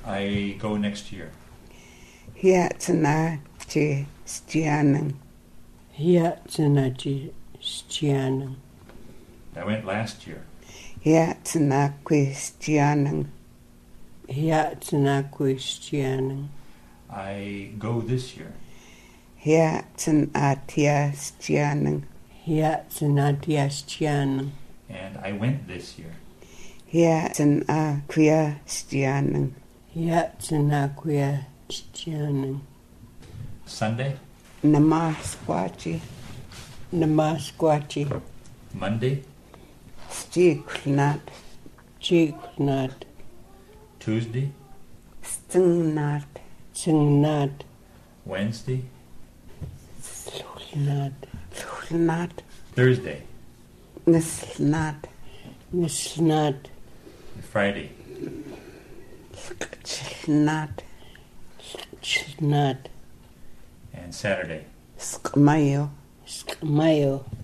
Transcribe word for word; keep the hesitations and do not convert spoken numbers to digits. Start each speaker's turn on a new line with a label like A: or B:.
A: I go next year.
B: Hiatsana chi stianang.
C: Hiatsana chi stianang.
A: I went last year.
B: Hiatsana qui stianang.
C: Hiatsana qui stianang.
A: I go this year.
B: Hiatsana tia stianang.
C: Hiatsana tia stianang.
A: And I went this year.
B: Hiatsana quia stianang.
C: Hiatsana quia stianang.
A: Sunday.
B: Namasquachi.
C: Namasquachi.
A: Monday.
B: Stiklnat.
C: Chiklnat.
A: Tuesday.
B: Stingnat.
C: Tsingnat.
A: Wednesday.
C: Slulnat.
B: Slnat.
A: Thursday.
B: Nislnat.
C: Nisnat.
A: Friday.
B: Chlnat.
C: Chlnat.
A: And Saturday.
B: Skmayo.
C: Skmayo.